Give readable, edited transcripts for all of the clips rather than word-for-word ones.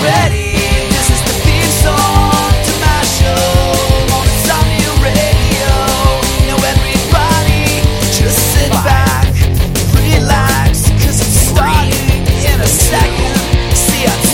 ready? This is the theme song to my show on Insomnia Radio. Now everybody just sit back, relax, cause it's starting in a second. See, I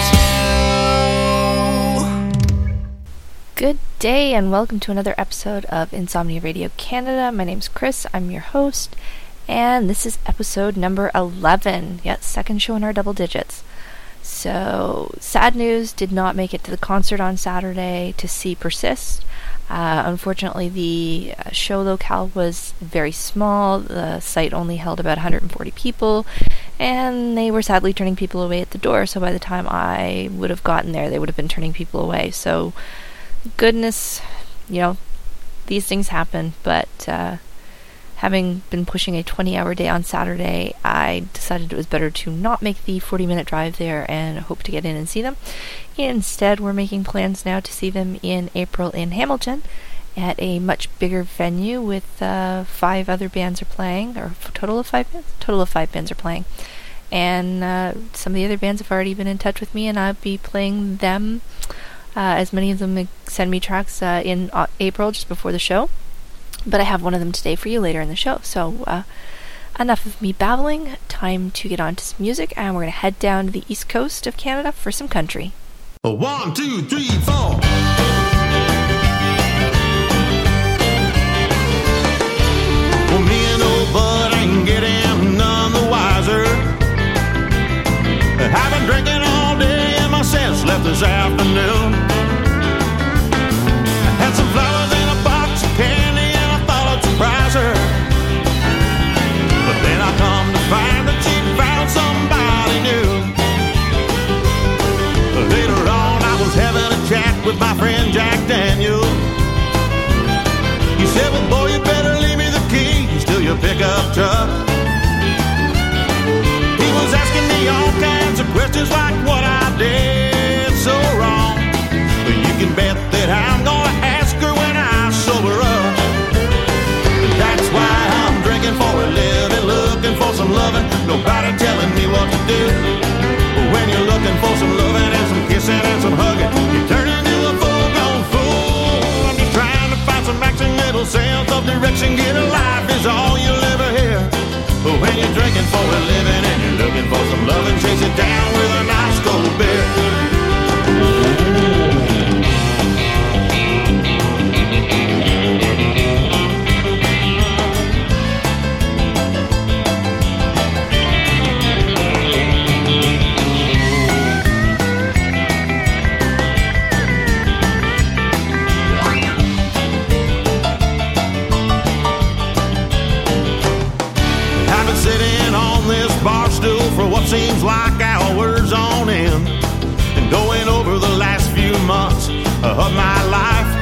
told you. Good day and welcome to another episode of Insomnia Radio Canada. My name's Chris, I'm your host, and this is episode number 11. Yes, second show in our double digits. So, sad news, did not make it to the concert on Saturday to see Persist. Unfortunately, the show locale was very small. The site only held about 140 people, and they were sadly turning people away at the door. So by the time I would have gotten there, they would have been turning people away. So, goodness, these things happen, but having been pushing a 20-hour day on Saturday, I decided it was better to not make the 40-minute drive there and hope to get in and see them. Instead, we're making plans now to see them in April in Hamilton at a much bigger venue with 5 other bands are playing, or a total of 5 bands? Total of 5 bands are playing. And some of the other bands have already been in touch with me, and I'll be playing them. As many of them send me tracks in April, just before the show. But I have one of them today for you later in the show. So, enough of me babbling. Time to get on to some music, and we're going to head down to the east coast of Canada for some country. 1, 2, 3, 4. Well, me and old Bud ain't getting none the wiser. I've been drinking all day and my sense left this afternoon. I had some flowers in a box of candy and I thought I'd surprise her. But then I come to find that she found somebody new. Later on I was having a chat with my friend Jack Daniel. He said, well boy, you better leave me the keys to your pickup truck. He was asking me all kinds of questions like what I did so wrong. But you can bet that I'm gonna ask her when I sober up. And that's why I'm drinking for a living, looking for some loving, nobody telling me what to do. But when you're looking for some loving and some kissing and some hugging, you turn into a full-grown fool. I'm just trying to find some action, little sense of direction. Get a life is all you'll ever hear. But when you're drinking for a living and you're looking for some loving, chase it down with a nice cold beer. For what seems like hours on end, and going over the last few months of my life.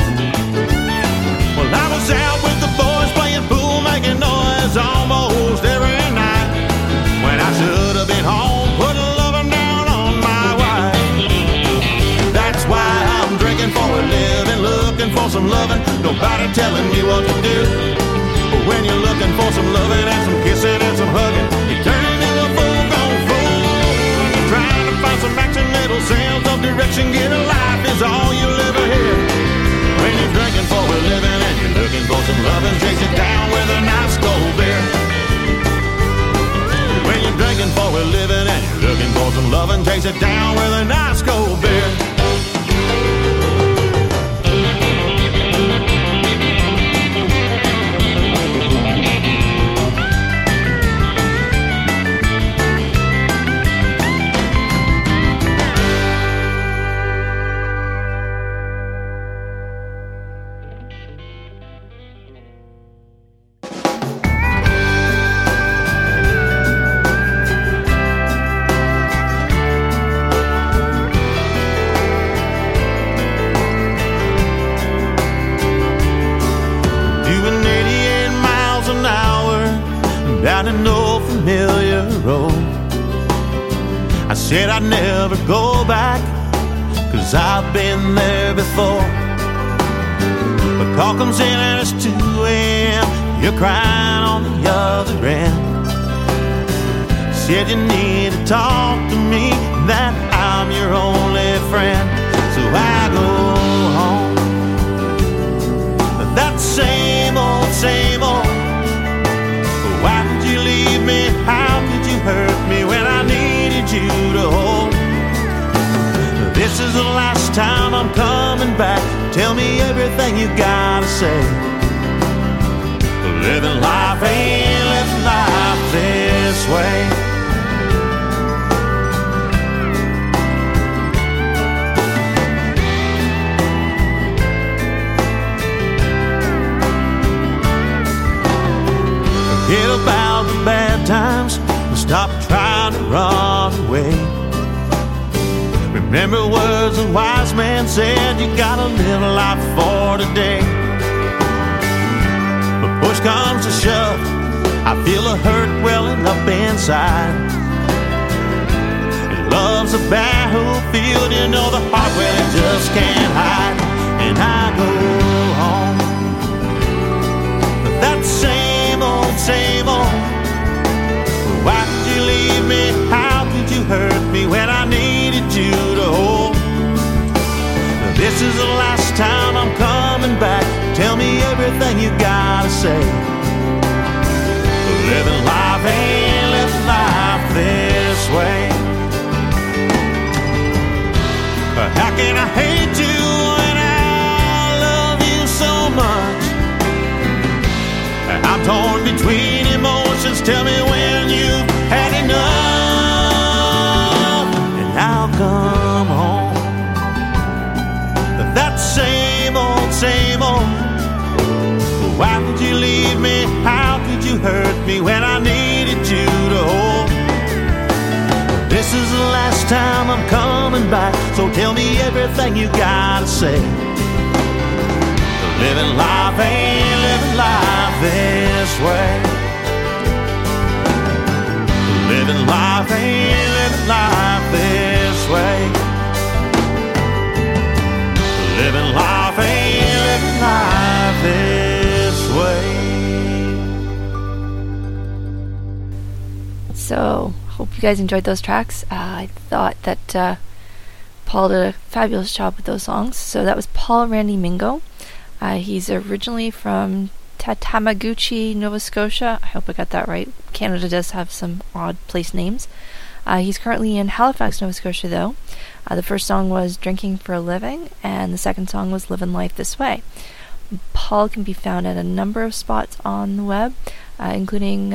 Well, I was out with the boys playing pool, making noise almost every night, when I should have been home putting loving down on my wife. That's why I'm drinking for a living, looking for some loving, nobody telling me what to do. But when you're looking for some loving and some kissing and some hugging, you turn into a full-grown fool. Trying to find some action, little sense of direction. Get a life is all you'll ever hear. When you're drinking for a living and you're looking for some loving, chase it down with a nice cold beer. When you're drinking for a living and you're looking for some loving, chase it down with a nice cold beer. Down an old familiar road, I said I'd never go back, 'cause I've been there before. But call comes in and it's 2 a.m. You're crying on the other end. Said you need to talk to me, that I'm I'm your only friend. So I go home. That same old. Why did you leave me? How could you hurt me when I needed you to hold? This is the last time I'm coming back. Tell me everything you gotta say. Living life ain't living life this way. Forget about the bad times and stop trying to run away. Remember words a wise man said, you gotta live life for today. But push comes to shove, I feel a hurt welling up inside. And love's a battlefield, you know the heart where it just can't hide. And I go home. But that same old. Why did you leave me? How could you hurt me when I needed you to hold? This is the last time I'm coming back. Tell me everything you gotta say. Living life ain't living life this way. How can I hate you when I love you so much? I'm torn between emotions. Tell me when you've had enough, and I'll come home. That same old. Why did you leave me? How could you hurt me when I needed you to hold? This is the last time I'm coming back, so tell me everything you gotta say. Living life ain't living life this way. Living life ain't living life this way. Living life ain't living life this way. So, hope you guys enjoyed those tracks. I thought that Paul did a fabulous job with those songs. So that was Paul Randy Mingo. He's originally from Tatamaguchi, Nova Scotia. I hope I got that right. Canada does have some odd place names. He's currently in Halifax, Nova Scotia, though. The first song was Drinking for a Living, and the second song was Living Life This Way. Paul can be found at a number of spots on the web, including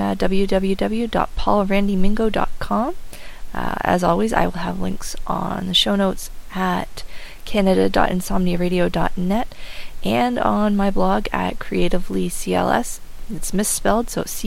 www.paulrandymingo.com. As always, I will have links on the show notes at canada.insomniaradio.net and on my blog at Creatively CLS. It's misspelled, so it's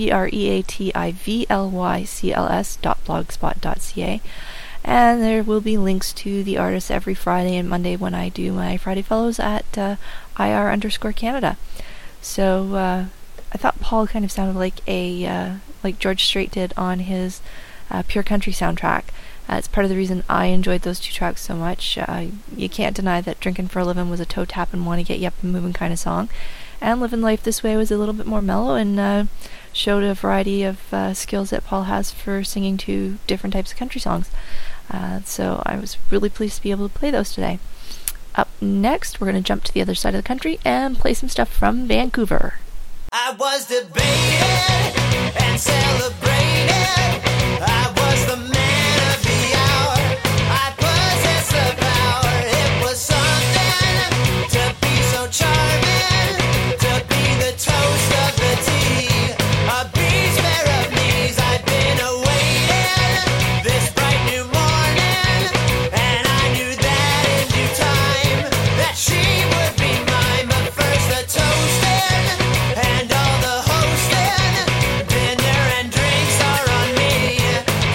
creativelycls.blogspot.ca. And there will be links to the artists every Friday and Monday when I do my Friday Fellows at IR_Canada. So I thought Paul kind of sounded like like George Strait did on his Pure Country soundtrack. It's part of the reason I enjoyed those two tracks so much. You can't deny that Drinking for a Living was a toe tap and want to get you up and moving kind of song. And Living Life This Way was a little bit more mellow and showed a variety of skills that Paul has for singing two different types of country songs. So I was really pleased to be able to play those today. Up next, we're going to jump to the other side of the country and play some stuff from Vancouver. I was debated and celebrated. I was the man of the hour. I possessed the power. It was something to be so charming, to be the toast of the tea. A breeze fair of knees. I've been awaiting this bright new morning, and I knew that in due time that she would be mine. But first the toasting and all the hosting, dinner and drinks are on me.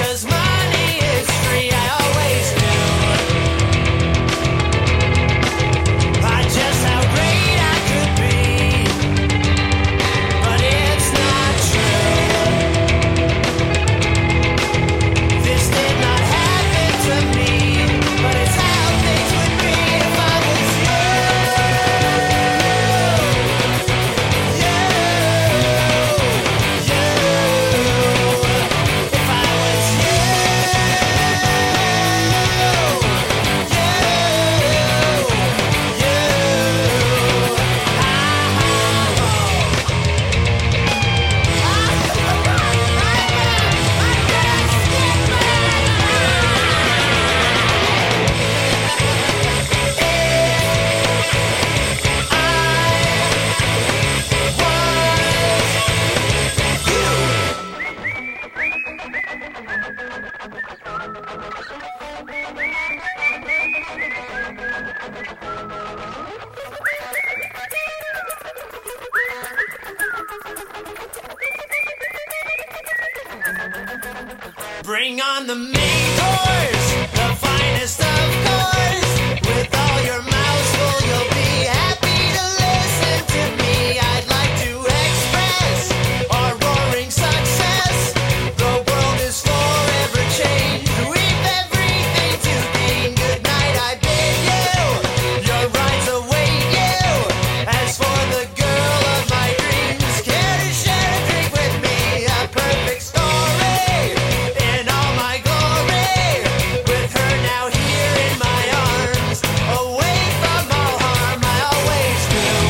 Bring on the main course, the finest of course. With all your mouths full, you'll be happy to listen to me. I'd like to express our roaring success. The world is forever changed. We've everything to gain. Good night, I bid you. Your rides await you. As for the girl of my dreams, care to share a drink with me? A perfect story in all my glory. With her now here in my arms, away from all harm, I always knew.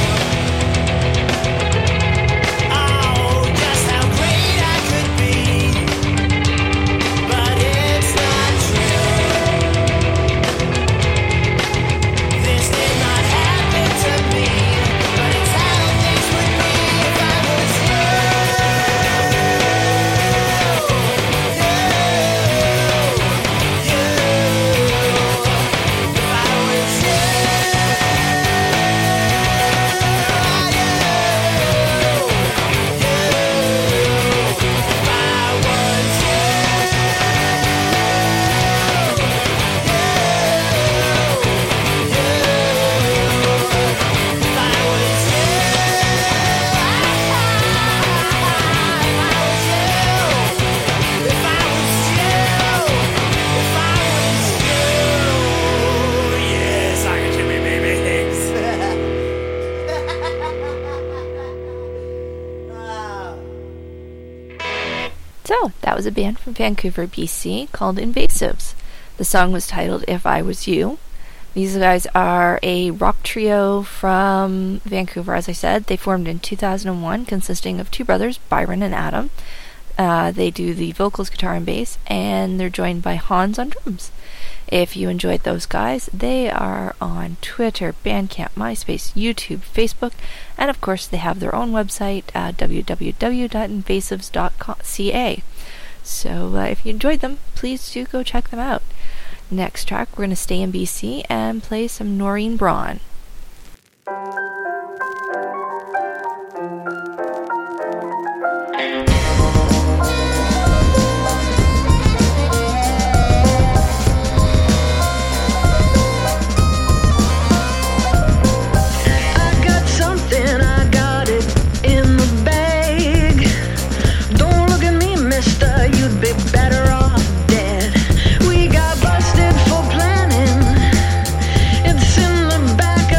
Oh, just how great I could be. But it's not true. This did not happen to me. But it's how things would be if I was you. Yes, I can me babies. So, that was a band from Vancouver, BC, called Invasives. The song was titled If I Was You. These guys are a rock trio from Vancouver, as I said. They formed in 2001, consisting of two brothers, Byron and Adam. They do the vocals, guitar, and bass, and they're joined by Hans on drums. If you enjoyed those guys, they are on Twitter, Bandcamp, MySpace, YouTube, Facebook, and of course they have their own website, www.invasives.ca. So if you enjoyed them, please do go check them out. Next track, we're going to stay in BC and play some Noreen Braun. I got something, I got it in the bag. Don't look at me, mister, you'd be better off dead. We got busted for planning. It's in the back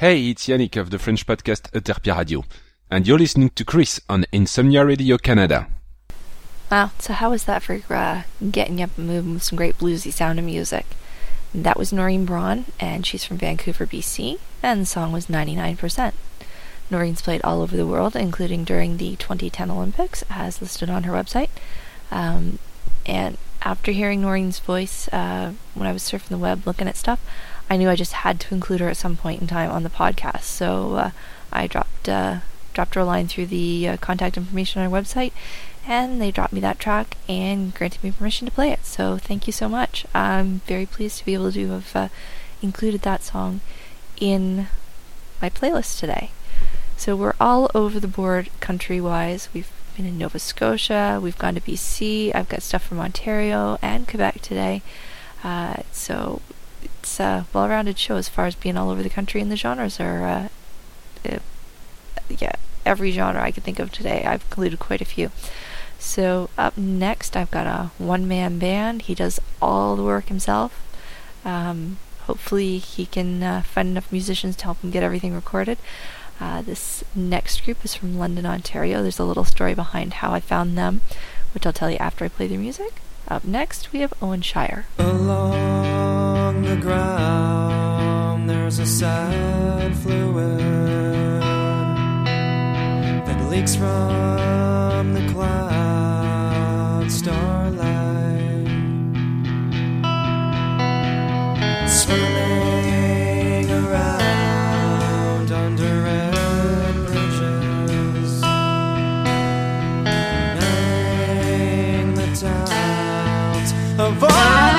Hey, it's Yannick of the French podcast Euterpia Radio, and you're listening to Chris on Insomnia Radio Canada. Wow, so how was that for getting you up and moving with some great bluesy sound and music? That was Noreen Braun, and she's from Vancouver, BC, and the song was 99%. Noreen's played all over the world, including during the 2010 Olympics, as listed on her website. And after hearing Noreen's voice, when I was surfing the web looking at stuff, I knew I just had to include her at some point in time on the podcast. So I dropped her a line through the contact information on our website, and they dropped me that track and granted me permission to play it. So thank you so much. I'm very pleased to be able to have included that song in my playlist today. So we're all over the board country-wise. We've been in Nova Scotia, we've gone to BC, I've got stuff from Ontario and Quebec today. So it's a well-rounded show as far as being all over the country, and the genres are, every genre I could think of today. I've included quite a few. So up next, I've got a one-man band. He does all the work himself. Hopefully he can find enough musicians to help him get everything recorded. This next group is from London, Ontario. There's a little story behind how I found them, which I'll tell you after I play their music. Up next, we have Owen Shire. Along the ground, there's a sad fluid that leaks from the cloud starlight, swirling around under red bridges, melting the towns of our lives.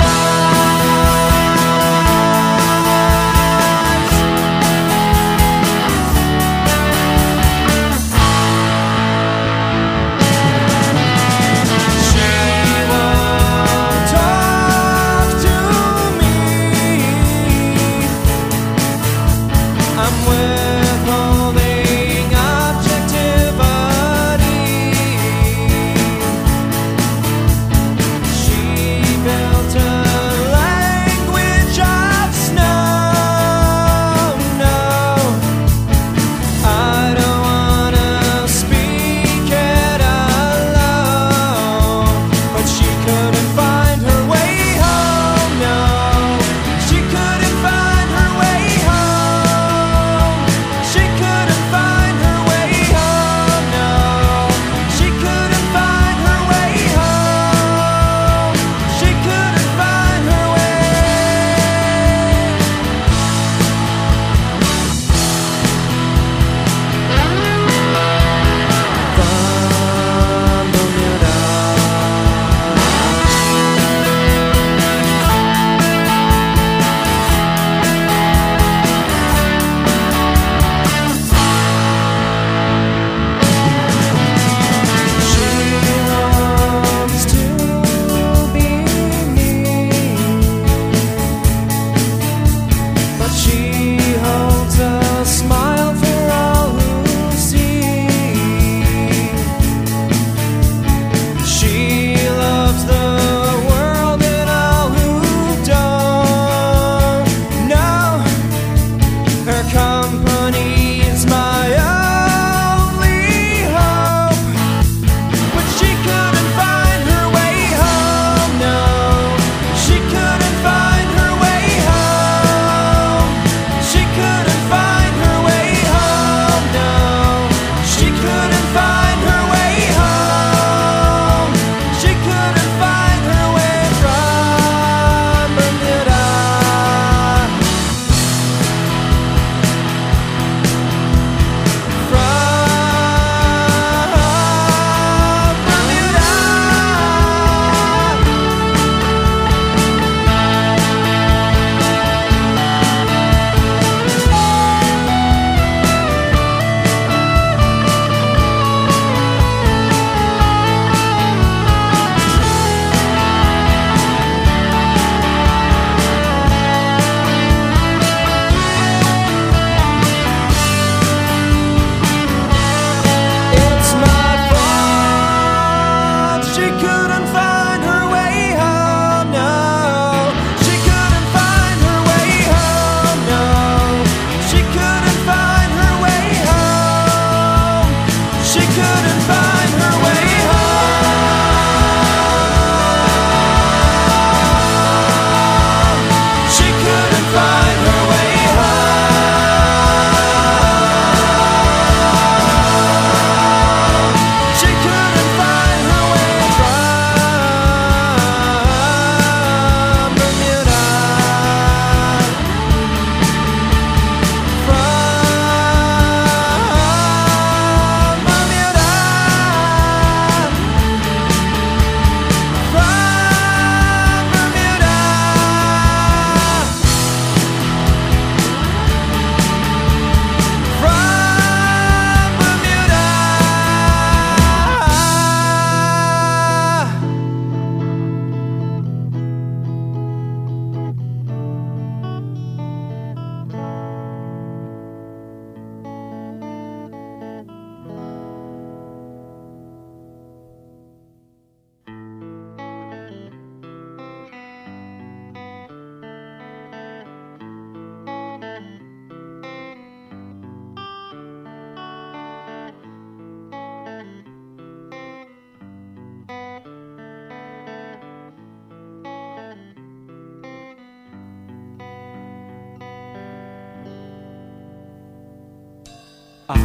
She won't talk to me. I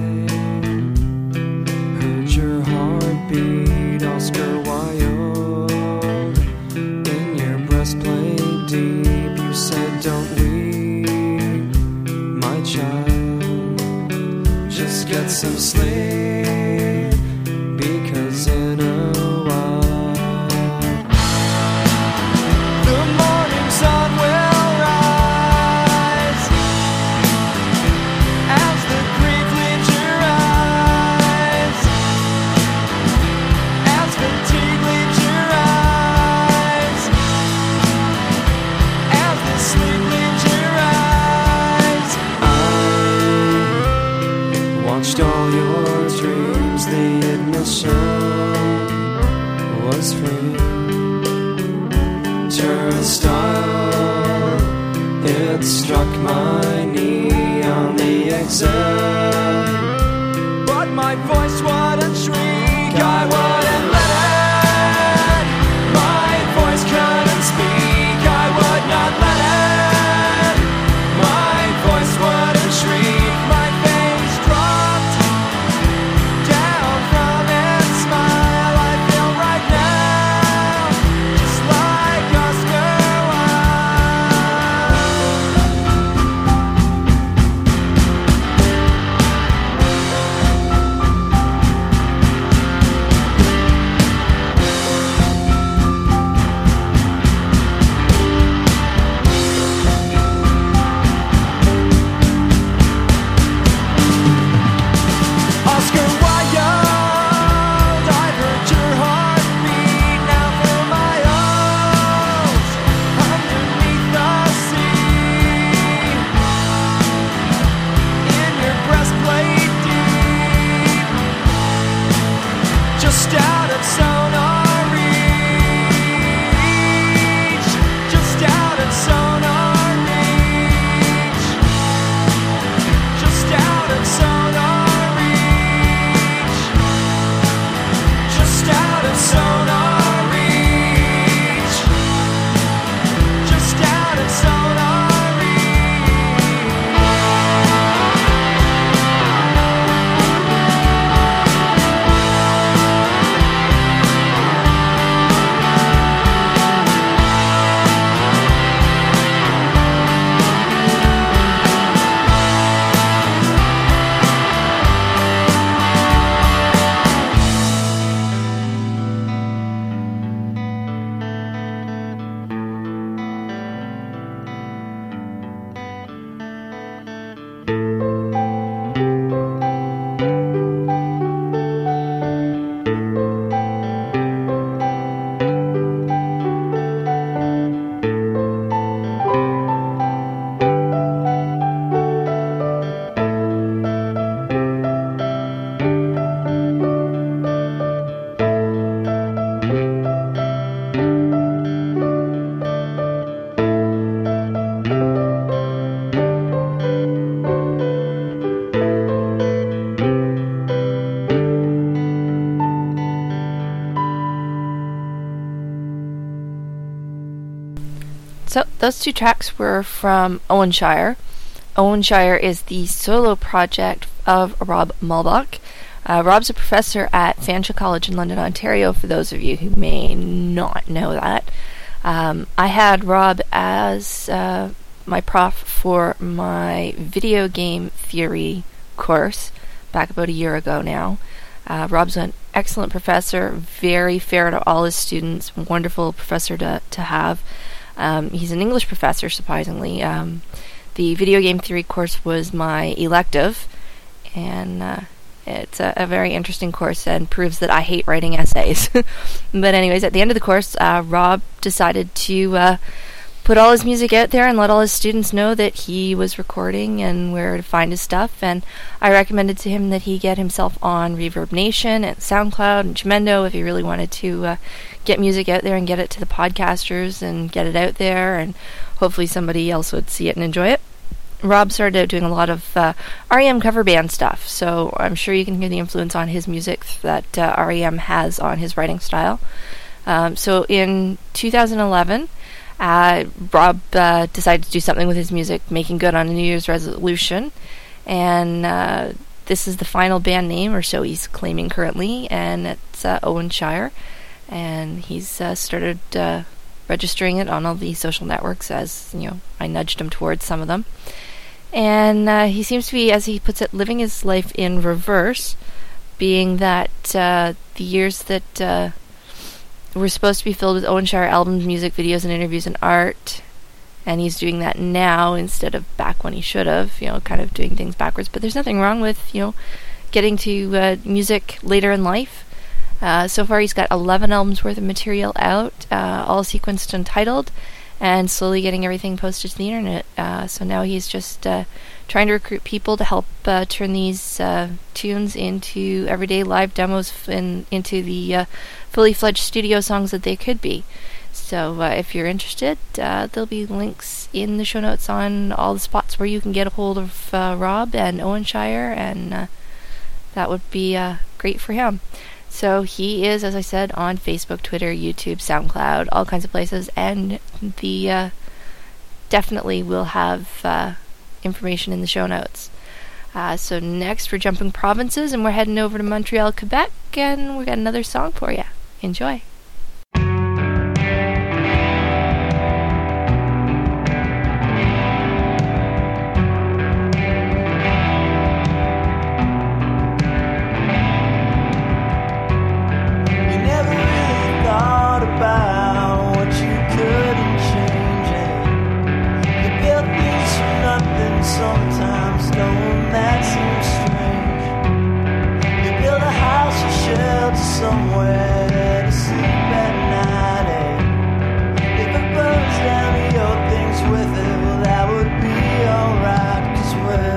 heard your heartbeat, Oscar Wilde, in your breastplate deep. You said, "Don't weep, my child, just get some sleep, because in a while the morning sun will rise as the grief leaves your eyes, as fatigue leaves your eyes, as the sleep leaves your eyes. I watched all your dreams, the admission was free. Turnstile, it struck my knee on the exit, but my voice wouldn't shriek, I wouldn't let it. My voice couldn't speak, I would not let it. My voice wouldn't shriek, my face dropped down from its smile. I feel right now just like Oscar Wilde. Oscar Wilde, I've heard your heartbeat, now for miles underneath the sea. In your breastplate deep, just out of sonar reach, just out of sonar reach, just out of sonar reach, just out of sonar reach, just out of sonar So those two tracks were from Owen Shire. Owen Shire is the solo project of Rob Mulbach. Rob's a professor at Fanshawe College in London, Ontario, for those of you who may not know that. I had Rob as my prof for my video game theory course back about a year ago now. Rob's an excellent professor, very fair to all his students, wonderful professor to have. He's an English professor, surprisingly. The video game theory course was my elective, and it's a very interesting course and proves that I hate writing essays. But anyways, at the end of the course, Rob decided to put all his music out there and let all his students know that he was recording and where to find his stuff. And I recommended to him that he get himself on Reverb Nation and SoundCloud and Jamendo if he really wanted to get music out there and get it to the podcasters and get it out there, and hopefully somebody else would see it and enjoy it. Rob started out doing a lot of REM cover band stuff, so I'm sure you can hear the influence on his music that REM has on his writing style. So in 2011, Rob decided to do something with his music, making good on a New Year's resolution, and this is the final band name, or so he's claiming currently, and it's Owen Shire. And he's started registering it on all the social networks, as I nudged him towards some of them. And he seems to be, as he puts it, living his life in reverse, being that the years that were supposed to be filled with Owen Shire albums, music videos, and interviews and art, and he's doing that now instead of back when he should have, kind of doing things backwards. But there's nothing wrong with, getting to music later in life. So far he's got 11 albums worth of material out, all sequenced and titled, and slowly getting everything posted to the internet. So now he's just trying to recruit people to help turn these tunes into everyday live demos and into the fully fledged studio songs that they could be. So if you're interested, there'll be links in the show notes on all the spots where you can get a hold of Rob and Owen Shire, and that would be great for him. So he is, as I said, on Facebook, Twitter, YouTube, SoundCloud, all kinds of places, and the definitely will have information in the show notes. So next we're jumping provinces, and we're heading over to Montreal, Quebec, and we got another song for you. Enjoy. Somewhere to sleep at night, and if it burns down your things with it, well, that would be alright, 'cause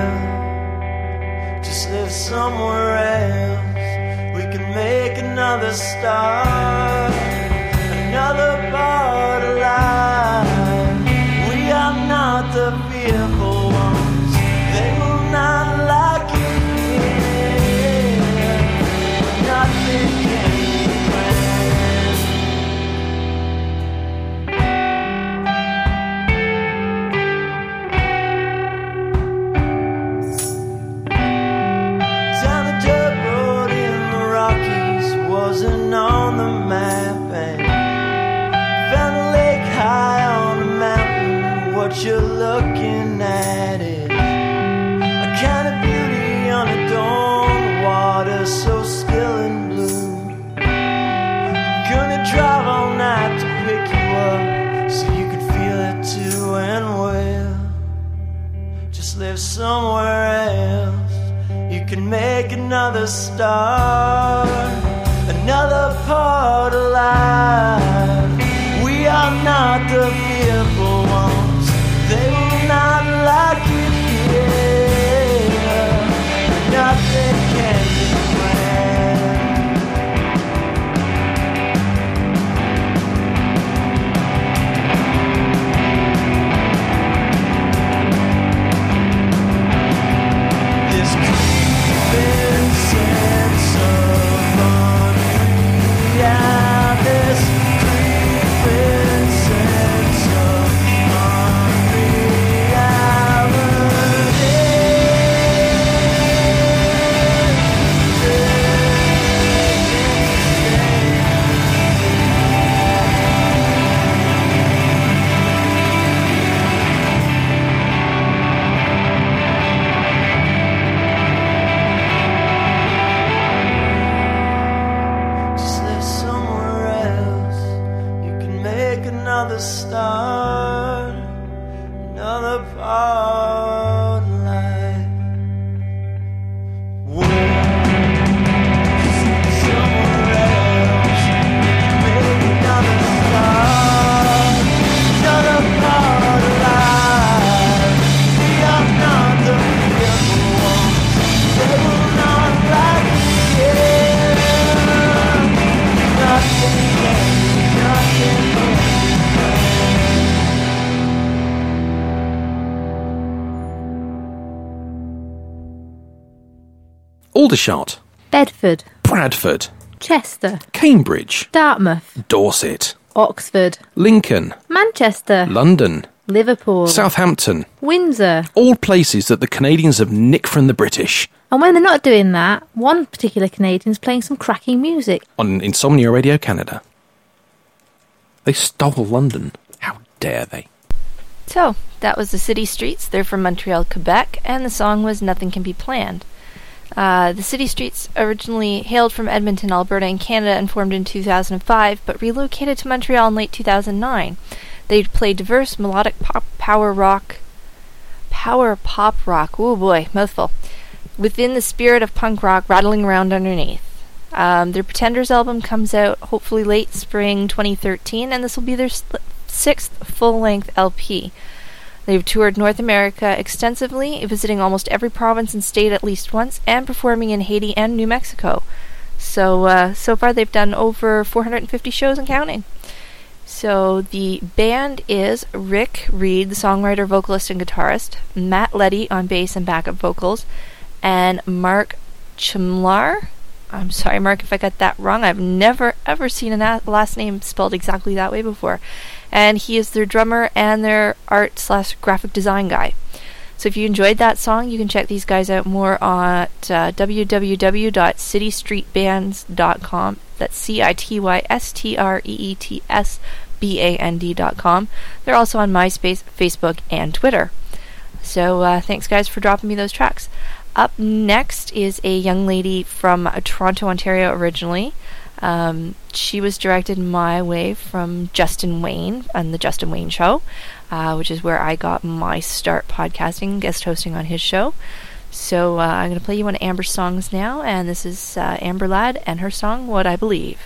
we'll just live somewhere else. We can make another start, another part of life. We are not the fearful ones, they will not like it here. Nothing on the map, and found a lake high on a mountain. What you're looking at is a kind of beauty unadorned, water so still and blue. Gonna drive all night to pick you up so you can feel it too, and we'll just live somewhere else. You can make another start, another part of life. We are not the fearful ones, they will not like it here. Nothing can be this creeping sense of yeah, this creeping sense of another start, another part of life. Somewhere else, make another start, another part of life. We are not the fearful ones, they will not like it here. Nothing can, nothing can. Aldershot, Bedford, Bradford, Chester, Cambridge, Dartmouth, Dorset, Oxford, Lincoln, Manchester, London, Liverpool, Southampton, Windsor, all places that the Canadians have nicked from the British. And when they're not doing that, one particular Canadian's playing some cracking music. On Insomnia Radio Canada. They stole London. How dare they? So, that was the City Streets. They're from Montreal, Quebec, and the song was Nothing Can Be Planned. The City Streets originally hailed from Edmonton, Alberta in Canada and formed in 2005, but relocated to Montreal in late 2009. They play diverse melodic power pop rock, oh boy, mouthful, within the spirit of punk rock rattling around underneath. Their Pretenders album comes out hopefully late spring 2013, and this will be their sixth full-length LP. They've toured North America extensively, visiting almost every province and state at least once, and performing in Haiti and New Mexico. So far they've done over 450 shows and counting. So the band is Rick Reed, the songwriter, vocalist, and guitarist, Matt Leddy on bass and backup vocals, and Mark Chimlar. I'm sorry, Mark, if I got that wrong. I've never, ever seen a last name spelled exactly that way before. And he is their drummer and their art/graphic design guy. So if you enjoyed that song, you can check these guys out more at www.citystreetbands.com. That's CITYSTREETSBAND.com. They're also on MySpace, Facebook, and Twitter. So thanks, guys, for dropping me those tracks. Up next is a young lady from Toronto, Ontario originally. She was directed my way from Justin Wayne and The Justin Wayne Show, which is where I got my start podcasting, guest hosting on his show. So I'm going to play you one of Amber's songs now, and this is Amber Ladd and her song, What I Believe.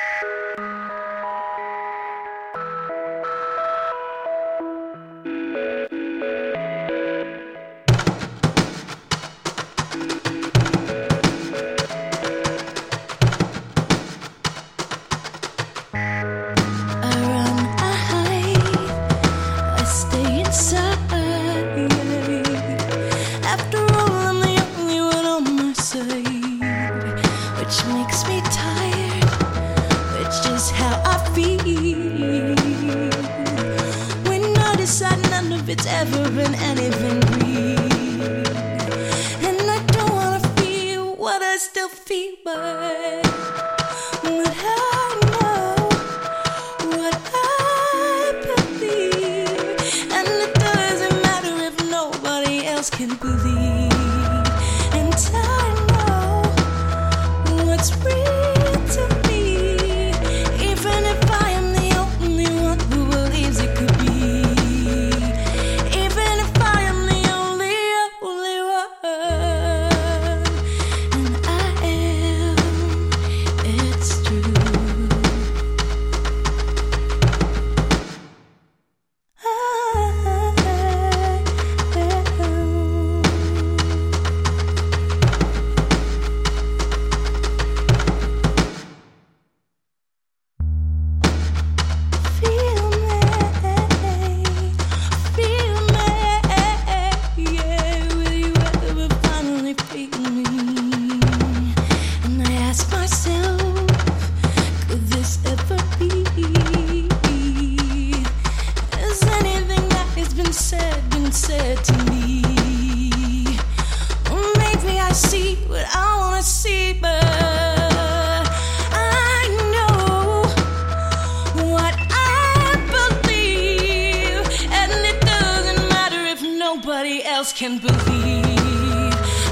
Can believe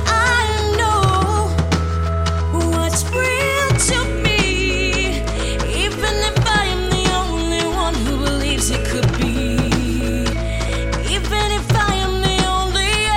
I know what's real to me, even if I am the only one who believes it could be, even if I am the only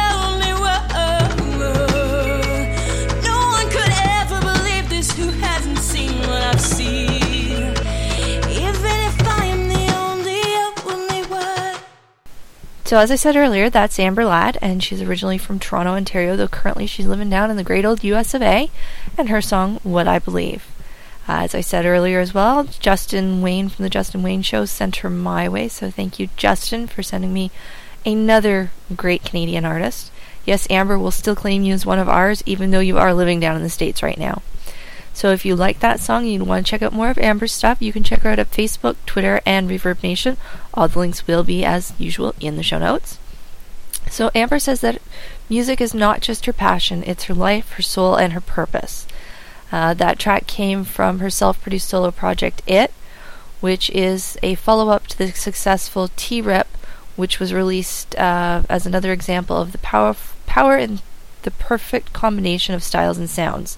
one. No one could ever believe this who hasn't seen what I've seen, even if I am the only one. So as I said earlier, that's Amber Ladd, and she's originally from Toronto, Ontario, though currently she's living down in the great old US of A, and her song, What I Believe. As I said earlier as well, Justin Wayne from The Justin Wayne Show sent her my way, so thank you, Justin, for sending me another great Canadian artist. Yes, Amber will still claim you as one of ours, even though you are living down in the States right now. So if you like that song and you want to check out more of Amber's stuff, you can check her out at Facebook, Twitter, and Reverb Nation. All the links will be, as usual, in the show notes. So Amber says that music is not just her passion, it's her life, her soul, and her purpose. That track came from her self-produced solo project, It, which is a follow-up to the successful T-Rip, which was released as another example of the power in the perfect combination of styles and sounds.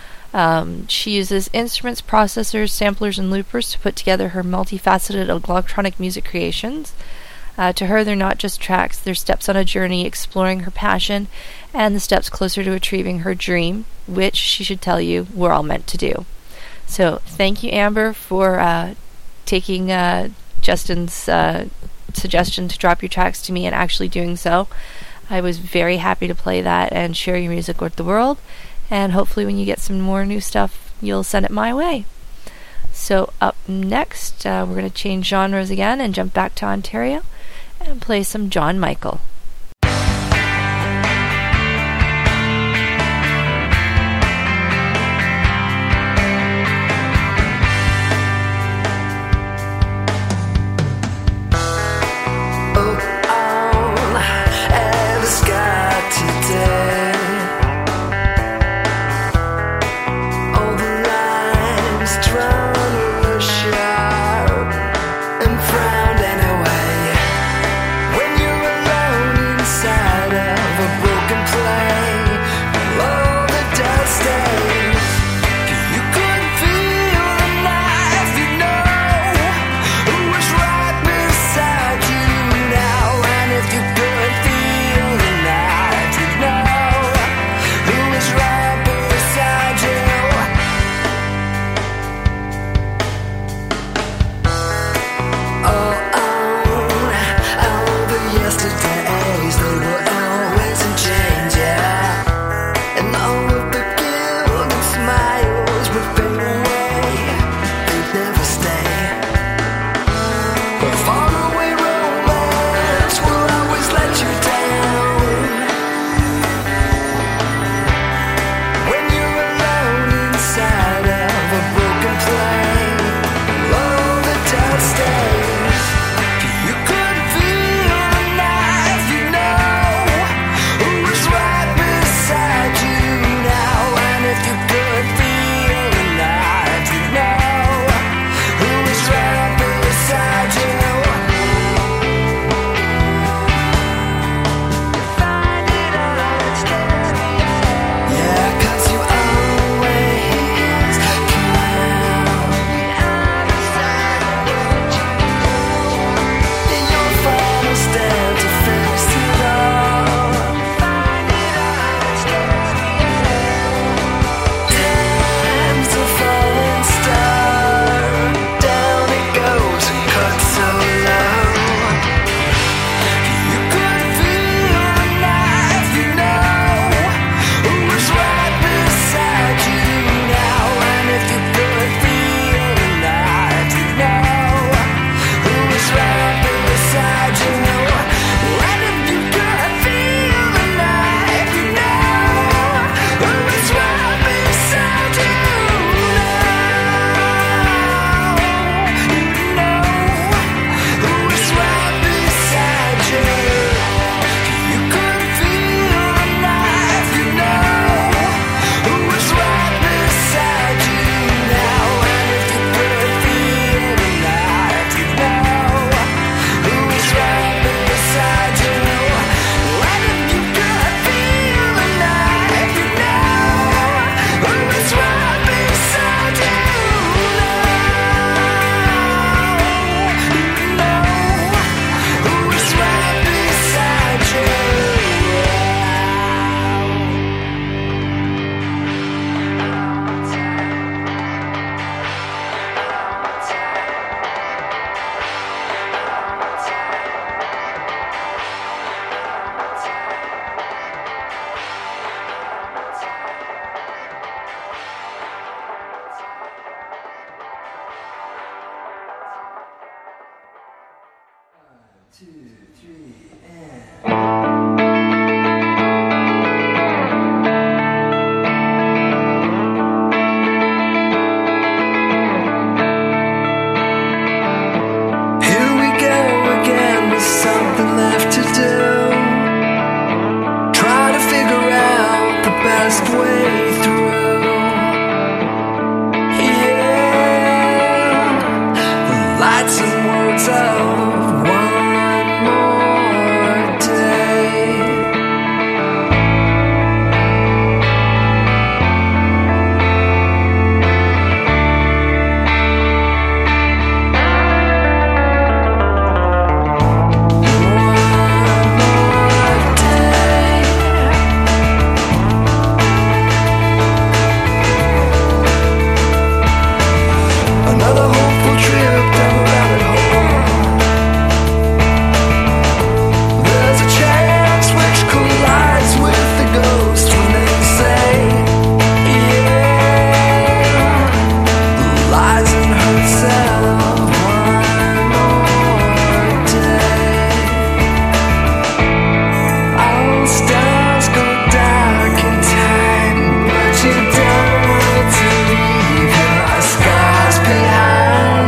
She uses instruments, processors, samplers, and loopers to put together her multifaceted electronic music creations. To her, they're not just tracks, they're steps on a journey exploring her passion and the steps closer to achieving her dream, which, she should tell you, we're all meant to do. So thank you, Amber, for taking Justin's suggestion to drop your tracks to me and actually doing so. I was very happy to play that and share your music with the world, and hopefully when you get some more new stuff, you'll send it my way. So up next, we're going to change genres again and jump back to Ontario and play some John Michael. Here we go again with something left to do. myself one more day. Another hopeful trip down the rabbit hole. There's a chance which collides with the ghost when they say, yeah, lies and herself one more day. All stars go dark in time, but you don't want to leave your scars behind.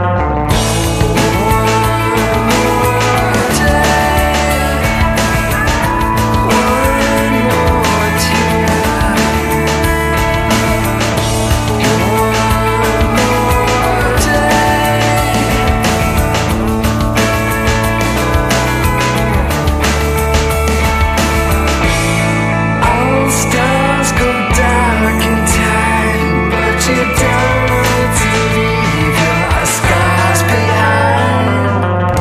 One more day, one more tonight. One more day. All stars go dark in time, but you don't want to leave your scars behind.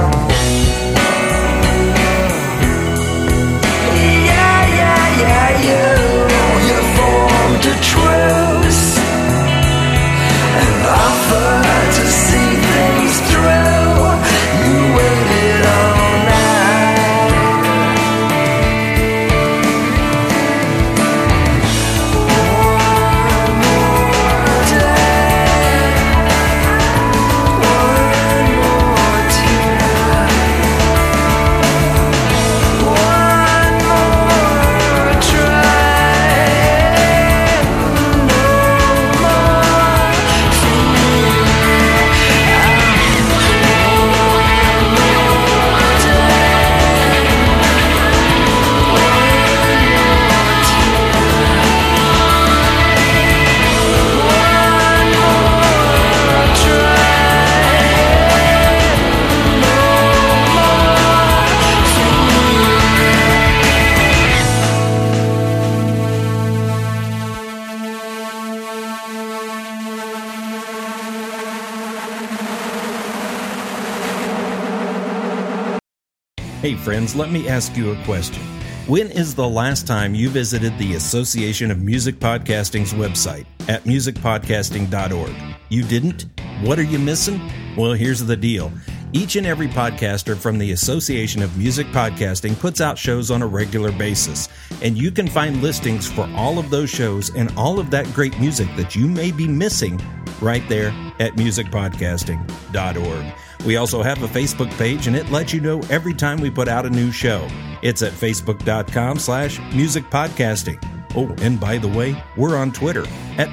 Yeah, you formed a truce and offered to see things through. You waited all night. One more day, one more tonight, one more try, no more Hey friends, let me ask you a question. When is the last time you visited the Association of Music Podcasting's website at musicpodcasting.org? You didn't? What are you missing? Well, here's the deal. Each and every podcaster from the Association of Music Podcasting puts out shows on a regular basis, and you can find listings for all of those shows and all of that great music that you may be missing right there at musicpodcasting.org. We also have a Facebook page, and it lets you know every time we put out a new show. It's at facebook.com/musicpodcasting. Oh, and by the way, we're on Twitter at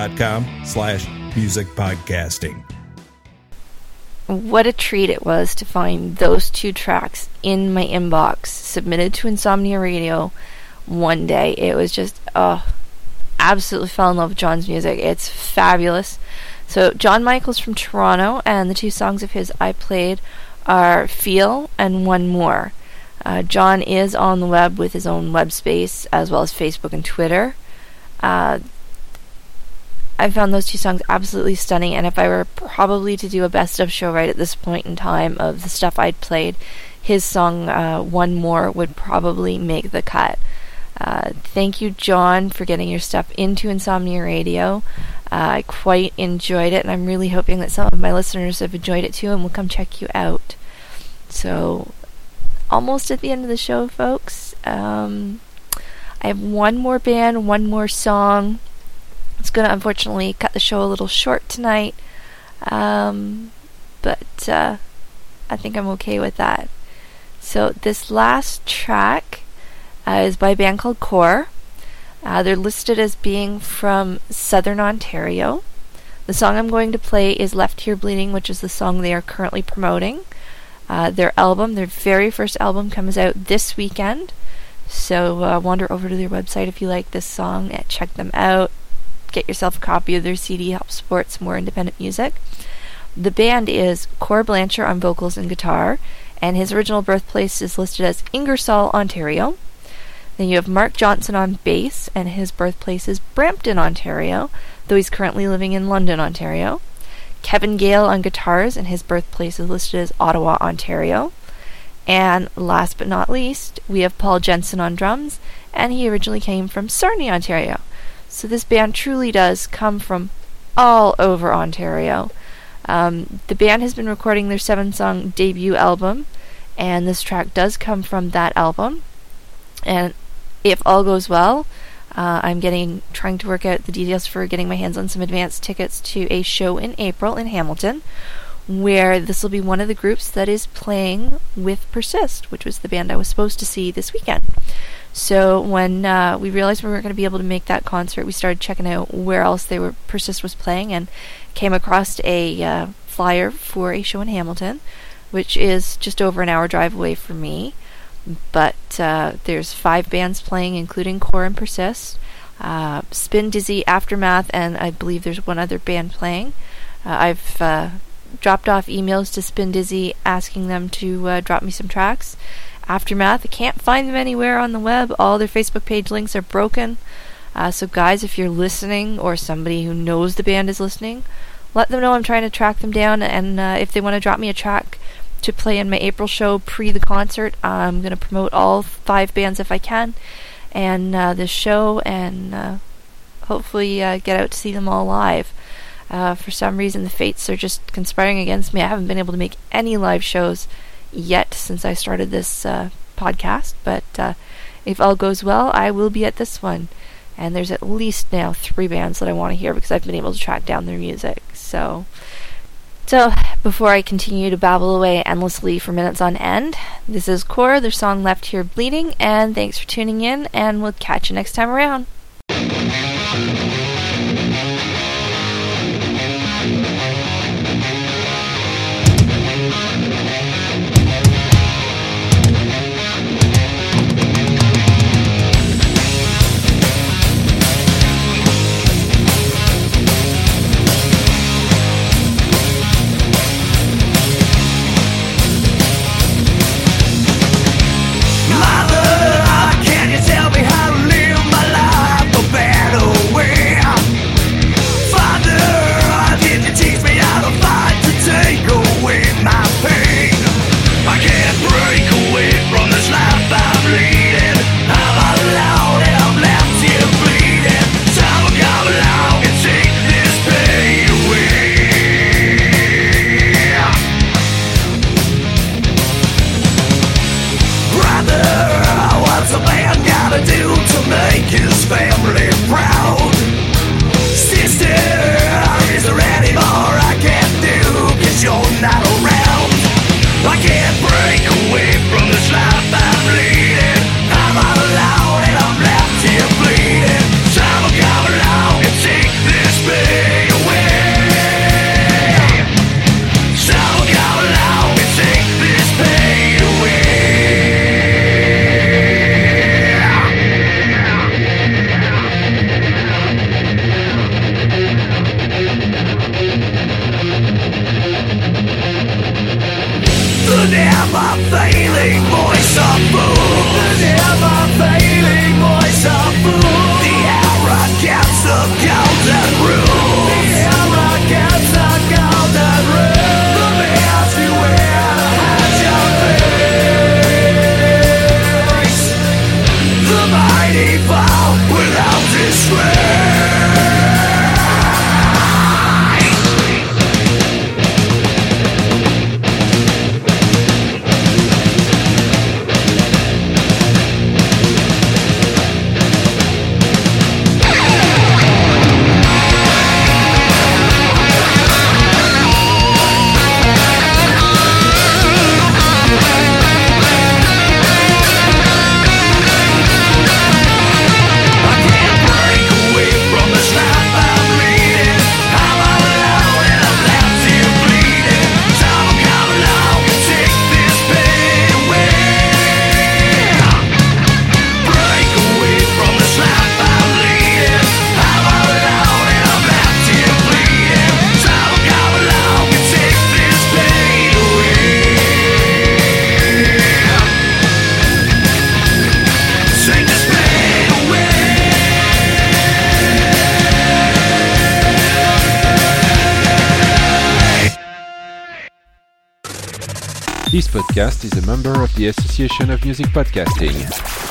twitter.com/musicpodcasting. What a treat it was to find those two tracks in my inbox, submitted to Insomnia Radio one day. It was just, absolutely fell in love with John's music. It's fabulous. So, John Michael's from Toronto, and the two songs of his I played are Feel and One More. John is on the web with his own web space, as well as Facebook and Twitter. I found those two songs absolutely stunning, and if I were probably to do a best of show right at this point in time of the stuff I'd played, his song One More would probably make the cut. Thank you, John, for getting your stuff into Insomnia Radio. I quite enjoyed it, and I'm really hoping that some of my listeners have enjoyed it too and will come check you out. So, almost at the end of the show, folks. I have one more band, one more song. It's going to unfortunately cut the show a little short tonight, but I think I'm okay with that. So this last track is by a band called Core. They're listed as being from Southern Ontario. The song I'm going to play is Left Here Bleeding, which is the song they are currently promoting. Their very first album comes out this weekend. So wander over to their website if you like this song and check them out. Get yourself a copy of their CD, help support some more independent music. The band is Cor Blanchard on vocals and guitar, and his original birthplace is listed as Ingersoll, Ontario. Then you have Mark Johnson on bass, and his birthplace is Brampton, Ontario, though he's currently living in London, Ontario. Kevin Gale on guitars, and his birthplace is listed as Ottawa, Ontario. And last but not least, we have Paul Jensen on drums, and he originally came from Sarnia, Ontario. So this band truly does come from all over Ontario. The band has been recording their 7-song debut album, and this track does come from that album. And if all goes well, I'm trying to work out the details for getting my hands on some advance tickets to a show in April in Hamilton, where this will be one of the groups that is playing with Persist, which was the band I was supposed to see this weekend. So when we realized we weren't going to be able to make that concert, we started checking out where else Persist was playing, and came across a flyer for a show in Hamilton, which is just over an hour drive away from me. But there's 5 bands playing, including Cor and Persist, Spin Dizzy, Aftermath, and I believe there's one other band playing. I've dropped off emails to Spin Dizzy asking them to drop me some tracks. Aftermath, I can't find them anywhere on the web. All their Facebook page links are broken. So guys, if you're listening, or somebody who knows the band is listening, let them know I'm trying to track them down, and if they want to drop me a track to play in my April show pre the concert, I'm going to promote all 5 bands if I can, and this show, and hopefully get out to see them all live. For some reason, the fates are just conspiring against me. I haven't been able to make any live shows yet since I started this podcast, but if all goes well, I will be at this one. And there's at least now 3 bands that I want to hear because I've been able to track down their music. So before I continue to babble away endlessly for minutes on end, this is Cor, their song Left Here Bleeding, and thanks for tuning in, and we'll catch you next time around. Can you tell me how to live my life the better way? This podcast is a member of the Association of Music Podcasting.